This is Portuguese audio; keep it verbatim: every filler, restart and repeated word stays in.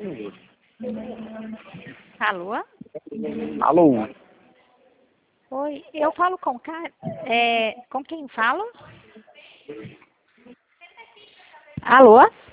Alô? Alô? Oi, eu falo com Car... é, com quem falo? Alô?